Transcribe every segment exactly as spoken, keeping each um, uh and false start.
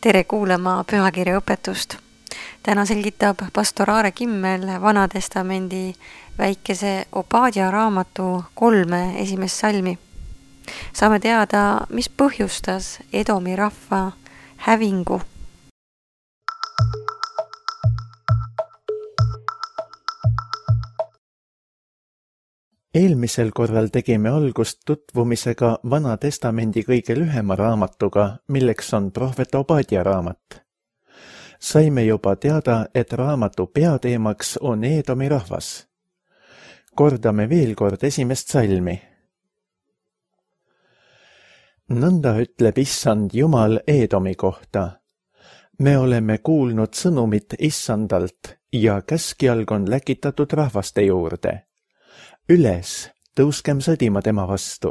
Tere kuulama pühakirja õpetust. Täna selgitab pastor Aare Kimmel Vana Testamendi väikese Obadja raamatu kolme esimest salmi. Saame teada, mis põhjustas Edomi rahva hävingu. Eelmisel korral tegime algust tutvumisega Vana Testamendi kõige lühema raamatuga, milleks on prohvet Obadja raamat. Saime juba teada, et raamatu peateemaks on Edomi rahvas. Kordame veel kord esimest salmi. Nõnda ütleb Issand Jumal Edomi kohta. Me oleme kuulnud sõnumit Issandalt ja käskjalg on läkitatud rahvaste juurde. Üles, tõuskem sõdima tema vastu.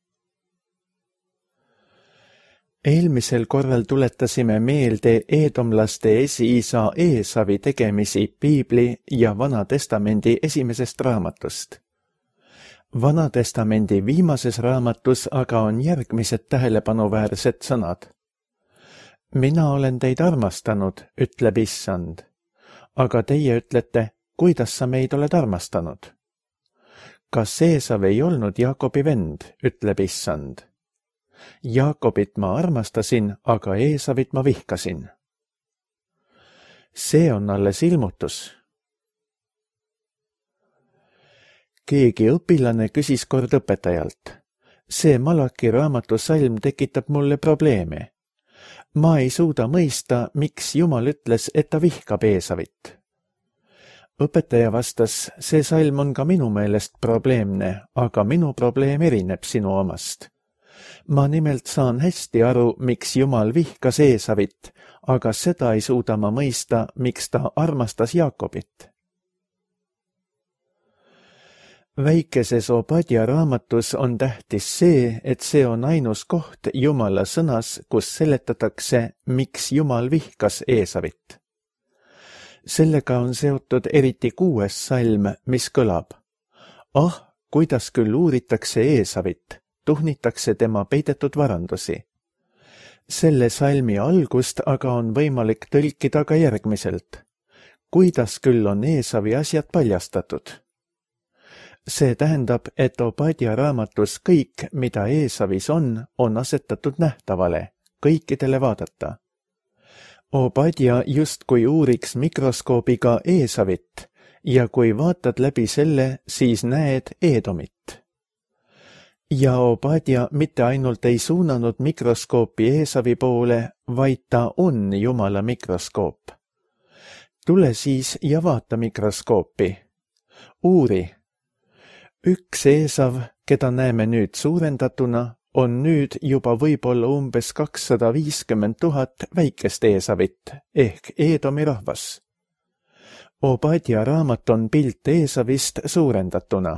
Eelmisel korral tuletasime meelde eedomlaste esiisa Eesavi tegemisi Piibli ja Vana Testamendi esimesest raamatust. Vana Testamendi viimases raamatus aga on järgmised tähelepanuväärsed sõnad. Mina olen teid armastanud, ütleb Issand, aga teie ütlete, kuidas sa meid oled armastanud? Kas Eesav ei olnud Jaakobi vend, ütleb Issand. Jaakobit ma armastasin, aga Eesavit ma vihkasin. See on alles ilmutus. Keegi õpilane küsis kord õpetajalt. See Malaki raamatu salm tekitab mulle probleeme. Ma ei suuda mõista, miks Jumal ütles, et ta vihkab Eesavit. Õpetaja vastas, see salm on ka minu meelest probleemne, aga minu probleem erineb sinu omast. Ma nimelt saan hästi aru, miks Jumal vihkas Eesavit, aga seda ei suuda ma mõista, miks ta armastas Jaakobit. Väikeses Obadja raamatus on tähtis see, et see on ainus koht Jumala sõnas, kus seletatakse, miks Jumal vihkas Eesavit. Sellega on seotud eriti kuues salm, mis kõlab. Ah, kuidas küll uuritakse Eesavit, tuhnitakse tema peidetud varandusi. Selle salmi algust aga on võimalik tõlkida ka järgmiselt. Kuidas küll on Eesavi asjad paljastatud? See tähendab, et Obadja raamatus kõik, mida Eesavis on, on asetatud nähtavale, kõikidele vaadata. Obadja justkui uuriks mikroskoobiga Eesavit ja kui vaatad läbi selle, siis näed Edomit. Ja Obadja mitte ainult ei suunanud mikroskoopi Eesavi poole, vaid ta on Jumala mikroskoop. Tule siis ja vaata mikroskoopi. Uuri. Üks Eesav, keda näeme nüüd suurendatuna, on nüüd juba võib-olla umbes kakssada viiskümmend tuhat väikest Eesavit ehk Edomi rahvas. Obadja raamat on pilt Eesavist suurendatuna.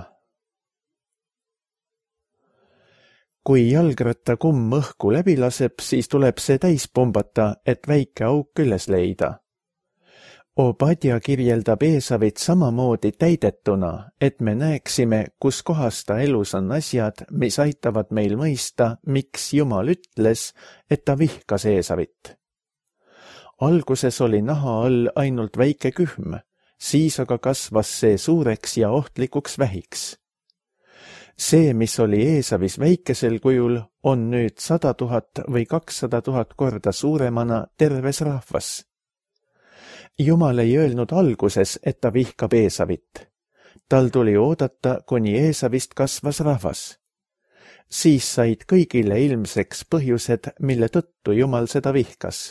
Kui jalgratta kumm õhku läbi laseb, siis tuleb see täis pumbata, et väike auk üles leida. Obadja kirjeldab Eesavit samamoodi täidetuna, et me näeksime, kus kohas ta elus on asjad, mis aitavad meil mõista, miks Jumal ütles, et ta vihkas Eesavit. Alguses oli naha all ainult väike kühm, siis aga kasvas see suureks ja ohtlikuks vähiks. See, mis oli Eesavis väikesel kujul, on nüüd sada tuhat või kakssada tuhat korda suuremana terves rahvas. Jumal ei öelnud alguses, et ta vihkab Eesavit. Tal tuli oodata, kuni Eesavist kasvas rahvas. Siis said kõigile ilmseks põhjused, mille tõttu Jumal seda vihkas.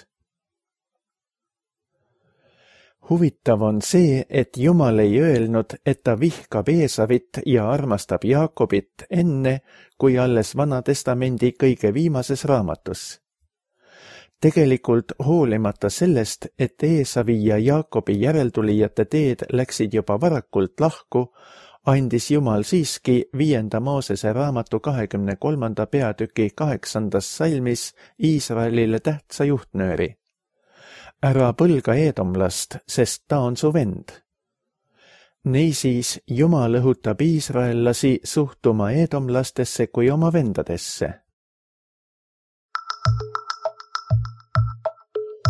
Huvitav on see, et Jumal ei öelnud, et ta vihkab Eesavit ja armastab Jaakobit enne, kui alles Vana Testamendi kõige viimases raamatus. Tegelikult hoolimata sellest, et Eesavi ja Jaakobi järeltulijate teed läksid juba varakult lahku, andis Jumal siiski viienda Moosese raamatu kahekümne kolmanda peatüki kaheksandas salmis Iisraelile tähtsa juhtnööri. Ära põlga eedomlast, sest ta on su vend. Niisiis Jumal õhutab iisraellasi suhtuma eedomlastesse kui oma vendadesse.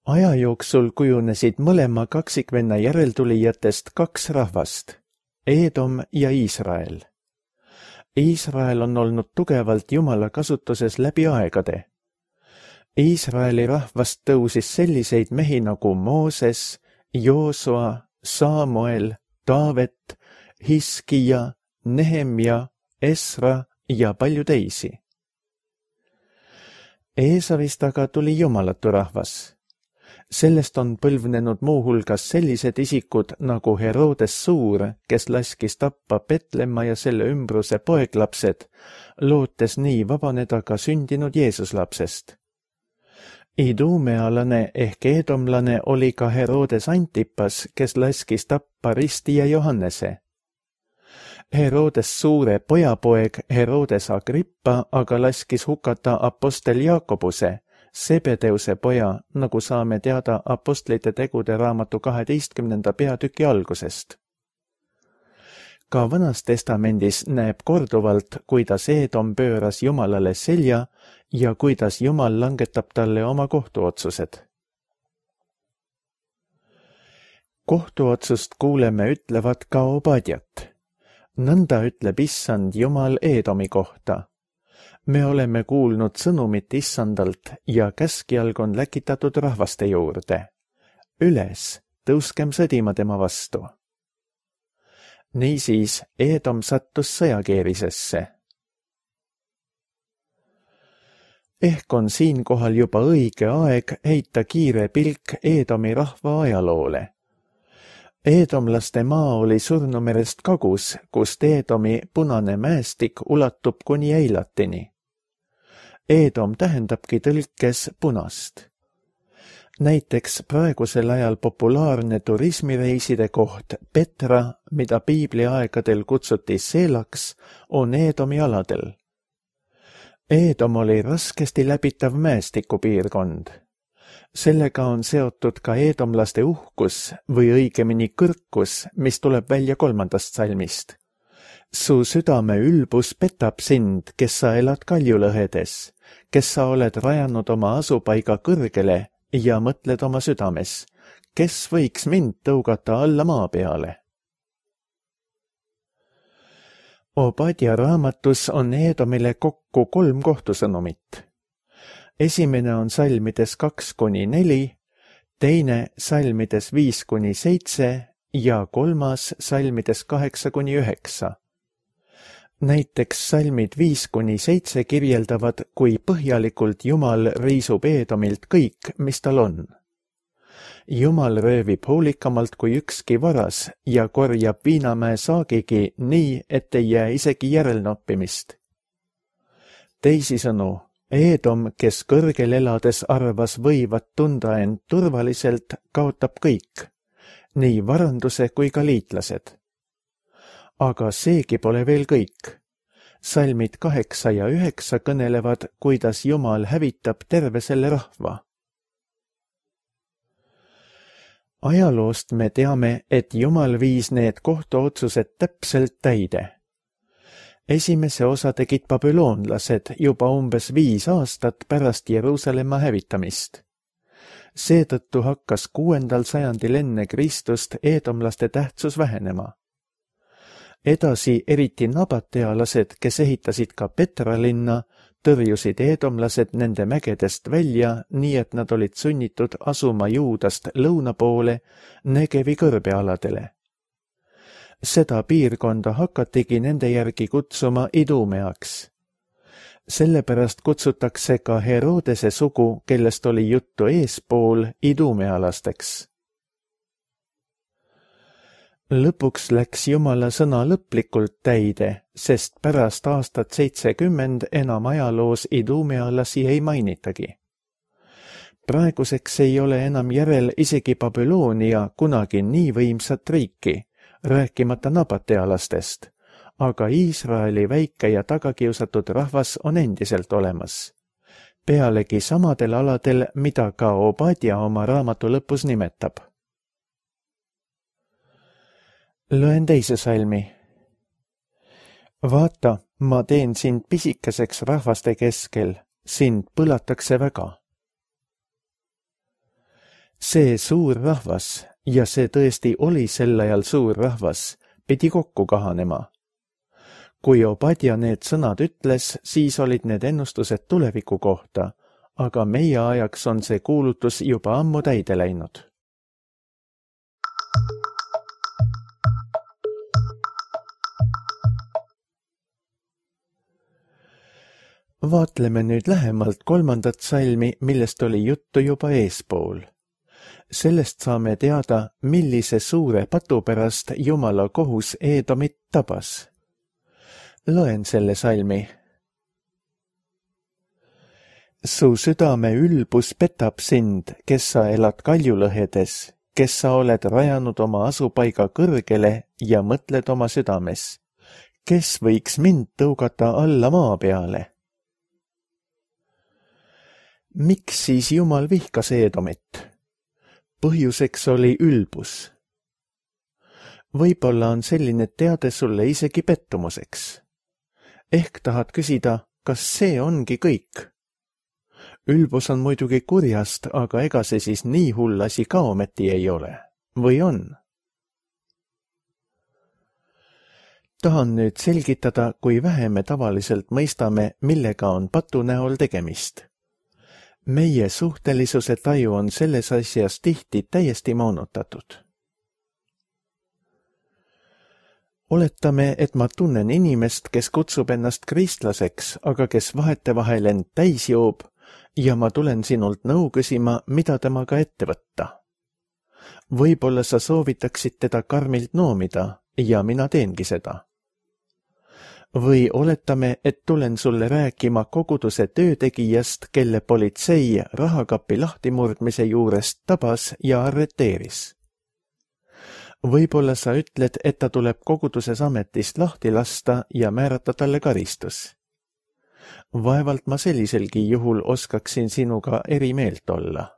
aja jooksul kujunesid mõlema kaksikvenna järeltulijatest kaks rahvast, Eedom ja Iisrael. Iisrael on olnud tugevalt Jumala kasutuses läbi aegade. Iisraeli rahvast tõusis selliseid mehi nagu Mooses, Joosua, Saamuel, Taavet, Hiskija, Nehemja, Esra ja palju teisi. Eesavist aga tuli jumalatu rahvas. Sellest on põlvnenud muuhulgas sellised isikud nagu Herodes Suur, kes laskis tappa Petlemma ja selle ümbruse poeglapsed, lootes nii vabaneda ka sündinud Jeesuslapsest. Idumealane ehk eedomlane oli ka Herodes Antipas, kes laskis tappa Risti ja Johannese. Herodes Suure pojapoeg Herodes Agrippa aga laskis hukata apostel Jaakobuse, Sebedeuse poja, nagu saame teada apostlite tegude raamatu kaheteistkümnenda peatüki algusest. Ka Vanas Testamendis näeb korduvalt, kuidas Eedom pööras Jumalale selja ja kuidas Jumal langetab talle oma kohtuotsused. Kohtuotsust kuuleme ütlevat ka Obadjat. Nõnda ütleb Issand Jumal Eedomi kohta. Me oleme kuulnud sõnumit Issandalt ja käskjalg on läkitatud rahvaste juurde. Üles, tõuskem sõdima tema vastu. Niisiis Eedom sattus sõjakeerisesse. Ehk on siinkohal juba õige aeg heita kiire pilk Eedomi rahva ajaloole. Eedomlaste maa oli Surnumerest kagus, kust Eedomi punane mäestik ulatub kuni Eilatini. Eedom tähendabki tõlkes punast. Näiteks praegusel ajal populaarne turismireiside koht Petra, mida piibli aegadel kutsuti Selaks, on Eedomi aladel. Eedom oli raskesti läbitav mäestikupiirkond. Sellega on seotud ka eedomlaste uhkus või õigemini kõrkus, mis tuleb välja kolmandast salmist. Su südame ülbus petab sind, kes sa elad kaljulõhedes, kes sa oled rajanud oma asupaiga kõrgele ja mõtled oma südames, kes võiks mind tõugata alla maa peale. Obadja raamatus on Eedomile kokku kolm kohtusõnumit. Esimene on salmides kaks kuni neli, teine salmides viis kuni seitse ja kolmas salmides kaheksa kuni üheksa. Näiteks salmid viis kuni seitse kirjeldavad, kui põhjalikult Jumal riisub Eedomilt kõik, mis tal on. Jumal röövib hoolikamalt kui ükski varas ja korjab Viinamäe saagigi nii, et ei jää isegi järelnoppimist. Teisisõnu, Eedom, kes kõrgel elades arvas võivat tunda end turvaliselt, kaotab kõik, nii varanduse kui ka liitlased. Aga seegi pole veel kõik. Salmid kaheksa ja üheksa kõnelevad, kuidas Jumal hävitab terve selle rahva. Ajaloost me teame, et Jumal viis need kohtuotsused täpselt täide. Esimese osa tegid babüloonlased juba umbes viis aastat pärast Jeruusalemma hävitamist. Seetõttu hakkas kuuendal sajandil enne Kristust eedomlaste tähtsus vähenema. Edasi eriti nabatealased, kes ehitasid ka Petra linna, tõrjusid eedomlased nende mägedest välja, nii et nad olid sunnitud asuma Juudast lõuna poole Negevi kõrbealadele. Seda piirkonda hakatigi nende järgi kutsuma Idumeaks. Sellepärast kutsutakse ka Herodese sugu, kellest oli juttu eespool, idumealasteks. Lõpuks läks Jumala sõna lõplikult täide, sest pärast aastat seitsekümmend enam ajaloos idumealasi ei mainitagi. Praeguseks ei ole enam järel isegi Babyloonia kunagi nii võimsat riiki, rääkimata nabatealastest, aga Iisraeli väike ja tagakiusatud rahvas on endiselt olemas. Pealegi samadel aladel, mida ka Obadja oma raamatu lõpus nimetab. Loen teise salmi. Vaata, ma teen sind pisikeseks rahvaste keskel, sind põlatakse väga. see suur rahvas, ja see tõesti oli sel ajal suur rahvas, pidi kokku kahanema. Kui Obadja need sõnad ütles, siis olid need ennustused tuleviku kohta, aga meie ajaks on see kuulutus juba ammu täide läinud. Vaatleme nüüd lähemalt kolmandat salmi, millest oli juttu juba eespool. Sellest saame teada, millise suure patu pärast Jumala kohus Eedomit tabas. Loen selle salmi. Su südame ülbus petab sind, kes sa elad kaljulõhedes, kes sa oled rajanud oma asupaiga kõrgele ja mõtled oma südames. Kes võiks mind tõugata alla maa peale? Miks siis Jumal vihkas Eedomit? Põhjuseks oli ülbus. Võib-olla on selline teade sulle isegi pettumuseks. Ehk tahad küsida, kas see ongi kõik? Ülbus on muidugi kurjast, aga ega see siis nii hull asi ka ometi ei ole. Või on? Tahan nüüd selgitada, kui vähe me tavaliselt mõistame, millega on patu näol tegemist. Meie suhtelisuse taju on selles asjas tihti täiesti moonutatud. Oletame, et ma tunnen inimest, kes kutsub ennast kristlaseks, aga kes vahetevahel end täis joob ja ma tulen sinult nõu küsima, mida temaga ette võtta. Võib-olla sa soovitaksid teda karmilt noomida ja mina teengi seda. Või oletame, et tulen sulle rääkima koguduse töötegijast, kelle politsei rahakapi lahtimurdmise juurest tabas ja arreteeris. Võib-olla sa ütled, et ta tuleb koguduses ametist lahti lasta ja määrata talle karistus. Vaevalt ma selliselgi juhul oskaksin sinuga eri meelt olla.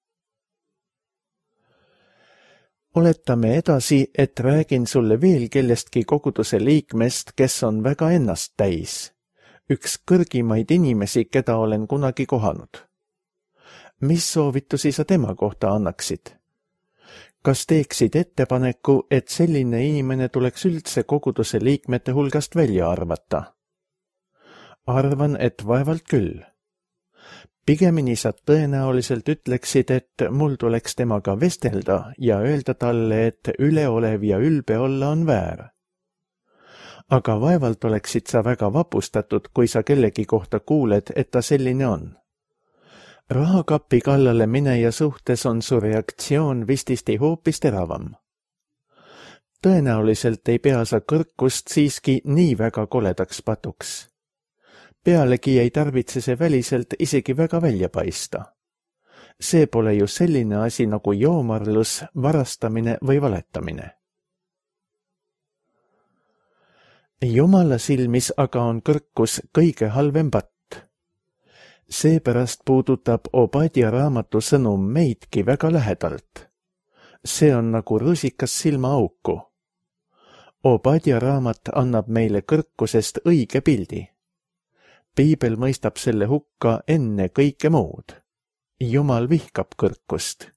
Oletame edasi, et räägin sulle veel kellestki koguduse liikmest, kes on väga ennast täis. Üks kõrgimaid inimesi, keda olen kunagi kohanud. Mis soovitusi sa tema kohta annaksid? Kas teeksid ettepaneku, et selline inimene tuleks üldse koguduse liikmete hulgast välja arvata? Arvan, et vaevalt küll. Pigemini sa tõenäoliselt ütleksid, et mul tuleks temaga vestelda ja öelda talle, et üleolev ja ülbe olla on väär. Aga vaevalt oleksid sa väga vapustatud, kui sa kellegi kohta kuuled, et ta selline on. Rahakapi kallale mineja suhtes on su reaktsioon vististi hoopis teravam. Tõenäoliselt ei pea sa kõrkust siiski nii väga koledaks patuks. Pealegi ei tarvitse see väliselt isegi väga välja paista. See pole ju selline asi nagu joomarlus, varastamine või valetamine. Jumala silmis aga on kõrkus kõige halvem patt. Seepärast puudutab Obadja raamatu sõnum meidki väga lähedalt. See on nagu rusikas silmaauku. Obadja raamat annab meile kõrkusest õige pildi. Piibel mõistab selle hukka enne kõike muud. Jumal vihkab kõrkust.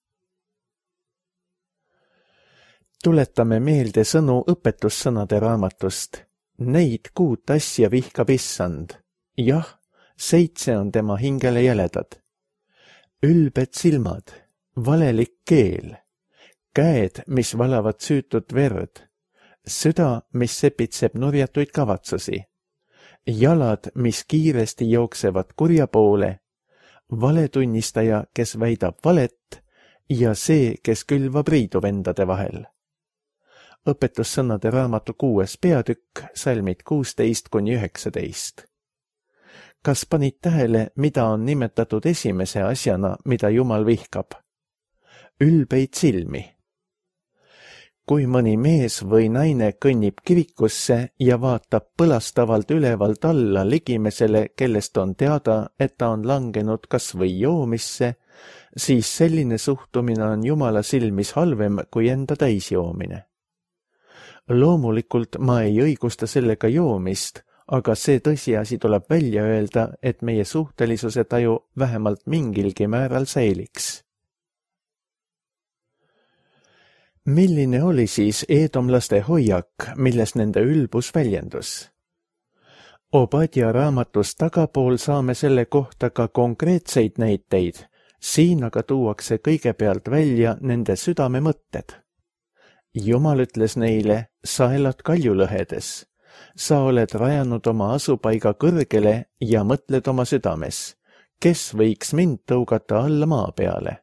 Tuletame meelde sõnu õpetussõnade raamatust. Neid kuut asja vihkab issand. Jah, seitse on tema hingele jäledad. Ülbed silmad, valelik keel, käed, mis valavad süütut verd, süda, mis sepitseb nurjatuid kavatsusi, jalad, mis kiiresti jooksevad kurja poole, valetunnistaja, kes väidab valet ja see, kes külvab riidu vendade vahel. Õpetussõnade raamatu kuues peatükk, salmid kuusteist kuni üheksateist. Kas panid tähele, mida on nimetatud esimese asjana, mida Jumal vihkab? Ülbeid silmi. Kui mõni mees või naine kõnnib kirikusse ja vaatab põlastavalt ülevalt alla ligimesele, kellest on teada, et ta on langenud kas või joomisse, siis selline suhtumine on Jumala silmis halvem kui enda täisjoomine. Loomulikult ma ei õigusta sellega joomist, aga see tõsiasi tuleb välja öelda, et meie suhtelisuse taju vähemalt mingilgi määral säiliks. Milline oli siis eedomlaste hoiak, milles nende ülbus väljendus? Obadja raamatus tagapool saame selle kohta ka konkreetseid näiteid, siin aga tuuakse kõigepealt välja nende südame mõtted. Jumal ütles neile, sa elad kaljulõhedes, sa oled rajanud oma asupaiga kõrgele ja mõtled oma südames, kes võiks mind tõugata alla maa peale.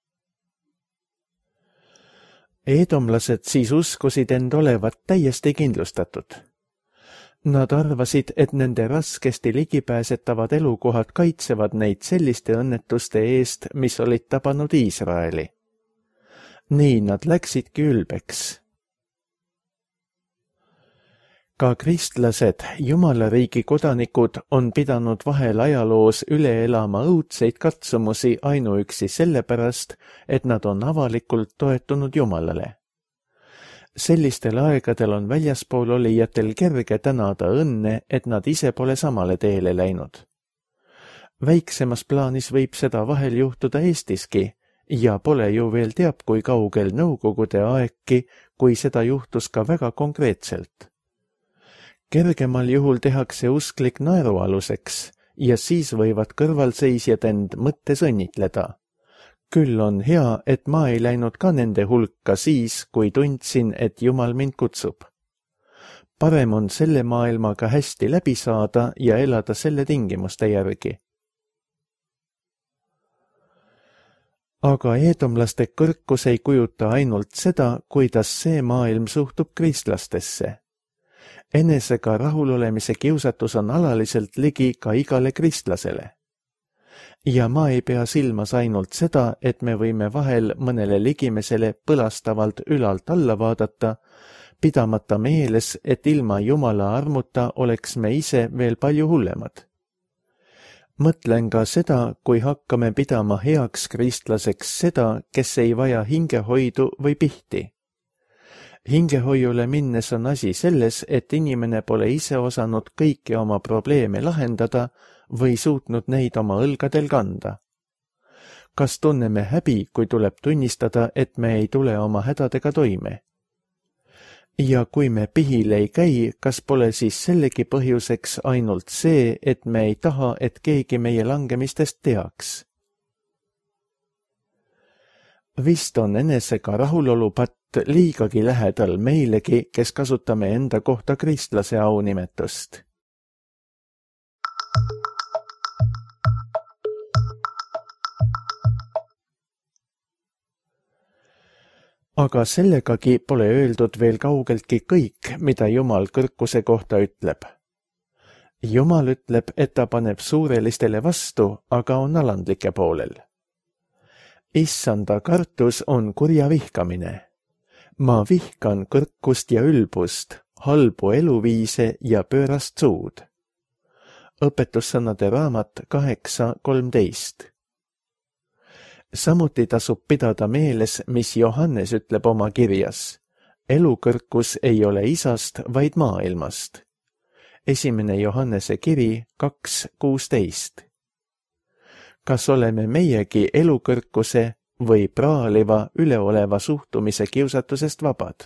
Eedomlased siis uskusid end olevat täiesti kindlustatud. Nad arvasid, et nende raskesti ligipääsetavad elukohad kaitsevad neid selliste õnnetuste eest, mis olid tabanud Iisraeli. Nii nad läksidki ülbeks. Ka kristlased, Jumalariigi kodanikud, on pidanud vahel ajaloos üle elama õudseid katsumusi ainuüksi sellepärast, et nad on avalikult toetunud Jumalale. Sellistel aegadel on väljaspool olijatel kerge tänada õnne, et nad ise pole samale teele läinud. Väiksemas plaanis võib seda vahel juhtuda Eestiski ja pole ju veel teab, kui kaugel nõukogude aegki, kui seda juhtus ka väga konkreetselt. Kergemal juhul tehakse usklik naerualuseks ja siis võivad kõrvalseisjad end mõttes õnnitleda. Küll on hea, et ma ei läinud ka nende hulka siis, kui tundsin, et Jumal mind kutsub. Parem on selle maailmaga hästi läbi saada ja elada selle tingimuste järgi. Aga eedomlaste kõrkus ei kujuta ainult seda, kuidas see maailm suhtub kristlastesse. Enesega rahulolemise kiusatus on alaliselt ligi ka igale kristlasele. Ja ma ei pea silmas ainult seda, et me võime vahel mõnele ligimesele põlastavalt ülalt alla vaadata, pidamata meeles, et ilma Jumala armuta oleks me ise veel palju hullemad. Mõtlen ka seda, kui hakkame pidama heaks kristlaseks seda, kes ei vaja hingehoidu või pihti. Hingehoiule minnes on asi selles, et inimene pole ise osanud kõiki oma probleeme lahendada või suutnud neid oma õlgadel kanda. Kas tunneme häbi, kui tuleb tunnistada, et me ei tule oma hädadega toime? Ja kui me pihil ei käi, kas pole siis sellegi põhjuseks ainult see, et me ei taha, et keegi meie langemistest teaks? Vist on enesega rahulolupatt liigagi lähedal meilegi, kes kasutame enda kohta kristlase aunimetust. Aga sellegagi pole öeldud veel kaugeltki kõik, mida Jumal kõrkuse kohta ütleb. Jumal ütleb, et ta paneb suurelistele vastu, aga on alandlike poolel. Issanda kartus on kurja vihkamine. Ma vihkan kõrkust ja ülbust, halbu eluviise ja pöörast suud. Õpetussõnade raamat kaheksa kolmteist. Samuti tasub pidada meeles, mis Johannes ütleb oma kirjas. Elukõrkus ei ole isast, vaid maailmast. Esimene Johannese kiri kaks kuusteist. Kas oleme meiegi elukõrkuse või praaliva üleoleva suhtumise kiusatusest vabad?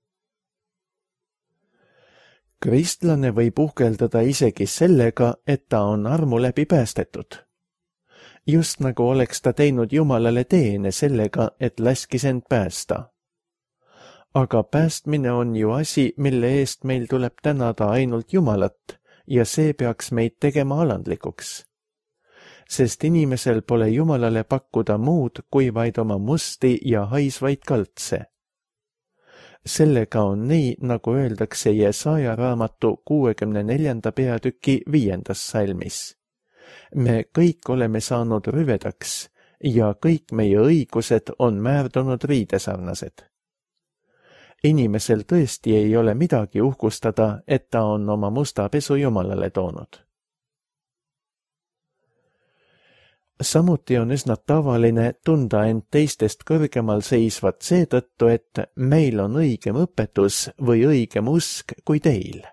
Kristlane võib uhkeldada isegi sellega, et ta on armu läbi päästetud. Just nagu oleks ta teinud Jumalale teene sellega, et laskis end päästa. Aga päästmine on ju asi, mille eest meil tuleb tänada ainult Jumalat ja see peaks meid tegema alandlikuks. Sest inimesel pole Jumalale pakkuda muud kui vaid oma musti ja haisvaid kaltse. Sellega on nii, nagu öeldakse Jesaja raamatu kuuekümne neljanda peatüki viiendas salmis. Me kõik oleme saanud rüvedaks ja kõik meie õigused on määrdunud riidesarnased. Inimesel tõesti ei ole midagi uhkustada, et ta on oma musta pesu Jumalale toonud. Samuti on üsna tavaline tunda end teistest kõrgemal seisvat seetõttu, et meil on õigem õpetus või õigem usk kui teil.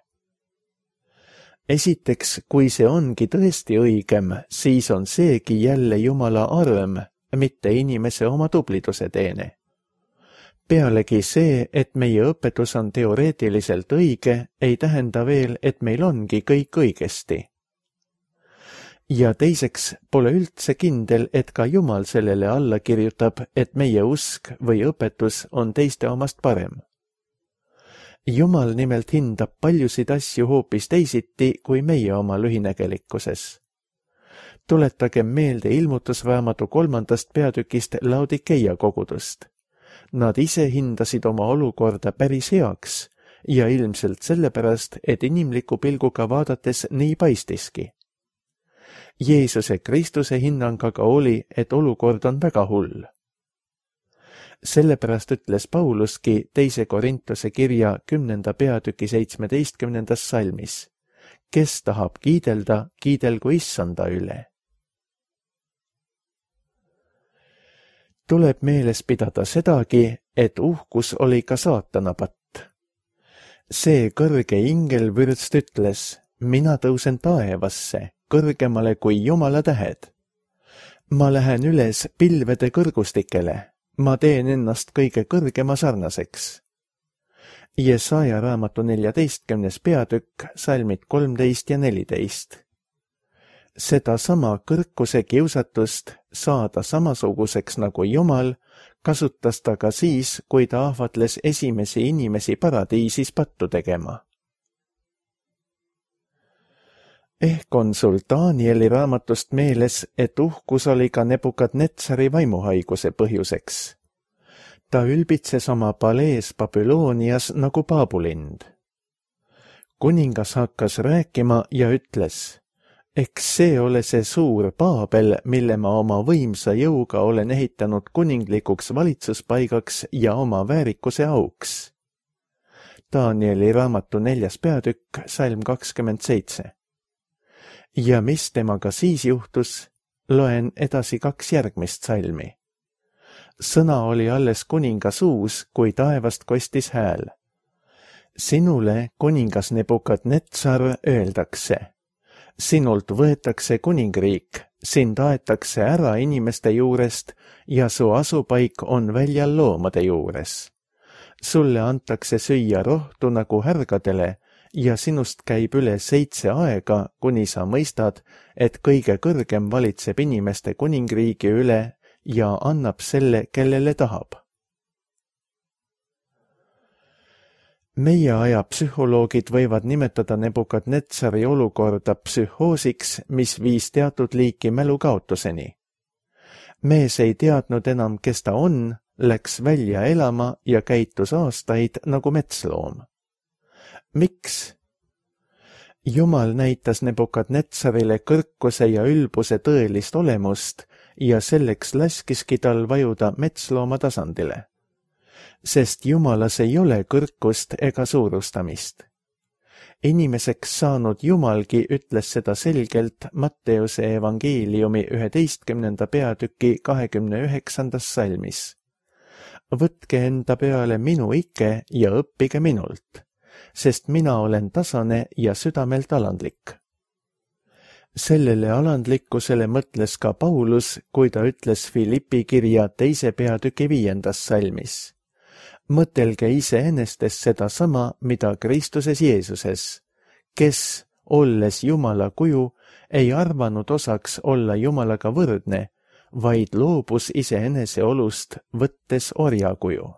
Esiteks, kui see ongi tõesti õigem, siis on seegi jälle Jumala arm, mitte inimese oma tubliduse teene. Pealegi see, et meie õpetus on teoreetiliselt õige, ei tähenda veel, et meil ongi kõik õigesti. Ja teiseks pole üldse kindel, et ka Jumal sellele alla kirjutab, et meie usk või õpetus on teiste omast parem. Jumal nimelt hindab paljusid asju hoopis teisiti kui meie oma lühinägelikkuses. Tuletagem meelde ilmutusraamatu kolmandast peatükist Laodikeia kogudust. Nad ise hindasid oma olukorda päris heaks ja ilmselt sellepärast, et inimliku pilguga vaadates nii paistiski. Jeesuse Kristuse hinnang aga oli, et olukord on väga hull. Sellepärast ütles Pauluski teise Korintuse kirja kümnenda peatüki seitsmeteistkümnendas salmis. Kes tahab kiidelda, kiidelgu issanda üle. Tuleb meeles pidada sedagi, et uhkus oli ka saatana patt. See kõrge ingel vürst ütles, mina tõusen taevasse, kõrgemale kui Jumala tähed. Ma lähen üles pilvede kõrgustikele, ma teen ennast kõige kõrgema sarnaseks. Jesaja raamatu neljateistkümnes peatükk, salmid kolmteist ja neliteist. Seda sama kõrkuse kiusatust saada samasuguseks nagu Jumal kasutas ta ka siis, kui ta ahvatles esimesi inimesi paradiisis pattu tegema. Ehk on sul Danieli raamatust meeles, et uhkus oli ka Nebukadnetsari vaimuhaiguse põhjuseks. Ta ülbitses oma palees Babylonias nagu paabulind. Kuningas hakkas rääkima ja ütles, eks see ole see suur Paabel, mille ma oma võimsa jõuga olen ehitanud kuninglikuks valitsuspaigaks ja oma väärikuse auks. Danieli raamatu neljas peatükk, salm kakskümmend seitse. Ja mis temaga siis juhtus, loen edasi kaks järgmist salmi. Sõna oli alles kuninga suus, kui taevast kostis hääl. Sinule, kuningas Nebukadnetsar, öeldakse. Sinult võetakse kuningriik, sind aetakse ära inimeste juurest ja su asupaik on väljal loomade juures. Sulle antakse süüa rohtu nagu härgadele ja sinust käib üle seitse aega, kuni sa mõistad, et kõige kõrgem valitseb inimeste kuningriigi üle ja annab selle, kellele tahab. Meie aja psühholoogid võivad nimetada Nebukadnetsari olukorda psühhoosiks, mis viis teatud liiki mälukaotuseni. Mees ei teadnud enam, kes ta on, läks välja elama ja käitus aastaid nagu metsloom. Miks? Jumal näitas Nebukadnetsarile kõrkuse ja ülbuse tõelist olemust ja selleks laskiski tal vajuda metslooma tasandile. Sest Jumalas ei ole kõrkust ega suurustamist. Inimeseks saanud Jumalgi ütles seda selgelt Matteuse evangeeliumi üheteistkümnenda peatüki kahekümne üheksandas salmis. Võtke enda peale minu ike ja õppige minult, sest mina olen tasane ja südamelt alandlik. Sellele alandlikkusele mõtles ka Paulus, kui ta ütles Filippi kirja teise peatüki viiendas salmis. Mõtelge iseenestes seda sama, mida Kristuses Jeesuses, kes, olles Jumala kuju, ei arvanud osaks olla Jumalaga võrdne, vaid loobus iseenese olust, võttes orjakuju.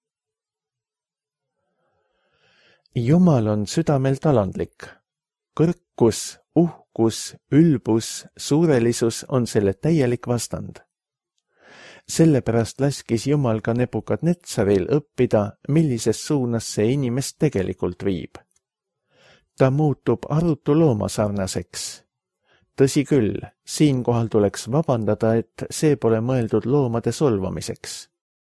Jumal on südamelt alandlik. Kõrkus, uhkus, ülbus, suurelisus on selle täielik vastand. Sellepärast laskis Jumal ka Nebukadnetsaril õppida, millises suunas see inimest tegelikult viib. Ta muutub arutu looma sarnaseks. Tõsi küll, siinkohal tuleks vabandada, et see pole mõeldud loomade solvamiseks.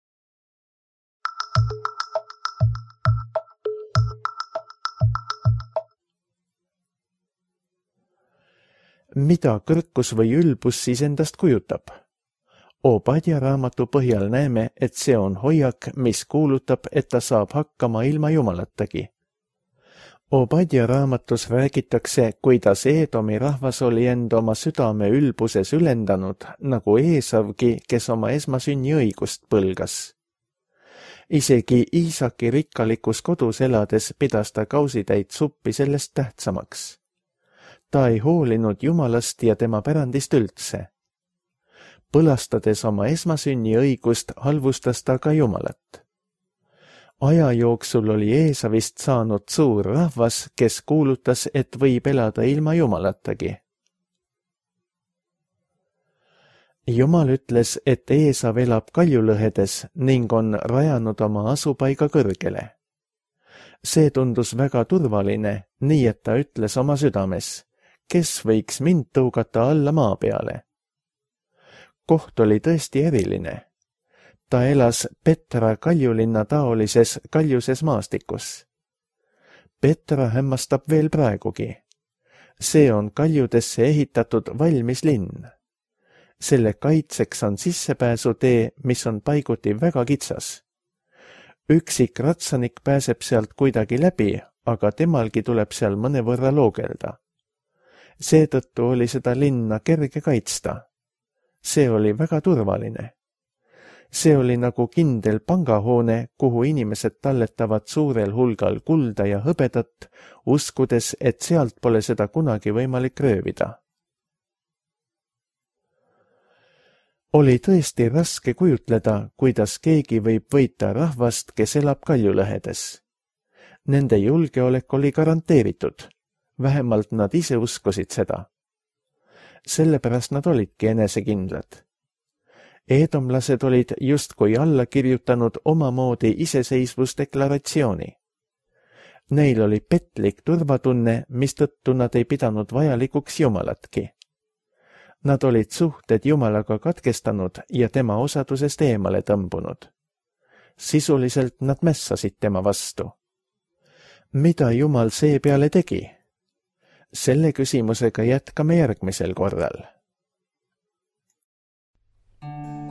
Mida kõrkus või ülbus siis endast kujutab? Obadja raamatu põhjal näeme, et see on hoiak, mis kuulutab, et ta saab hakkama ilma Jumalatagi. Obadja raamatus räägitakse, kuidas Eedomi rahvas oli end oma südame ülbuses ülendanud, nagu Eesavgi, kes oma esmasünni õigust põlgas. Isegi Iisaki rikkalikus kodus elades pidas ta kausitäit suppi sellest tähtsamaks. Ta ei hoolinud Jumalast ja tema pärandist üldse. Põlastades oma esmasünni õigust, halvustas ta ka Jumalat. Aja jooksul oli Eesavist saanud suur rahvas, kes kuulutas, et võib elada ilma Jumalatagi. Jumal ütles, et Eesav elab kaljulõhedes ning on rajanud oma asupaiga kõrgele. See tundus väga turvaline, nii et ta ütles oma südames, kes võiks mind tõugata alla maa peale. Koht oli tõesti eriline. Ta elas Petra kaljulinna taolises kaljuses maastikus. Petra hämmastab veel praegugi. See on kaljudesse ehitatud valmis linn. Selle kaitseks on sissepääsutee, mis on paiguti väga kitsas. Üksik ratsanik pääseb sealt kuidagi läbi, aga temalgi tuleb seal mõnevõrra loogelda. Seetõttu oli seda linna kerge kaitsta. See oli väga turvaline. See oli nagu kindel pangahoone, kuhu inimesed talletavad suurel hulgal kulda ja hõbedat, uskudes, et sealt pole seda kunagi võimalik röövida. Oli tõesti raske kujutleda, kuidas keegi võib võita rahvast, kes elab kaljulõhedes. Nende julgeolek oli garanteeritud. Vähemalt nad ise uskusid seda. Sellepärast nad olidki enesekindlad. Eedomlased olid justkui alla kirjutanud omamoodi iseseisvusdeklaratsiooni. Neil oli petlik turvatunne, mistõttu nad ei pidanud vajalikuks Jumalatki. Nad olid suhted Jumalaga katkestanud ja tema osadusest eemale tõmbunud. Sisuliselt nad mässasid tema vastu. Mida Jumal seepeale tegi? Selle küsimusega jätkame järgmisel korral.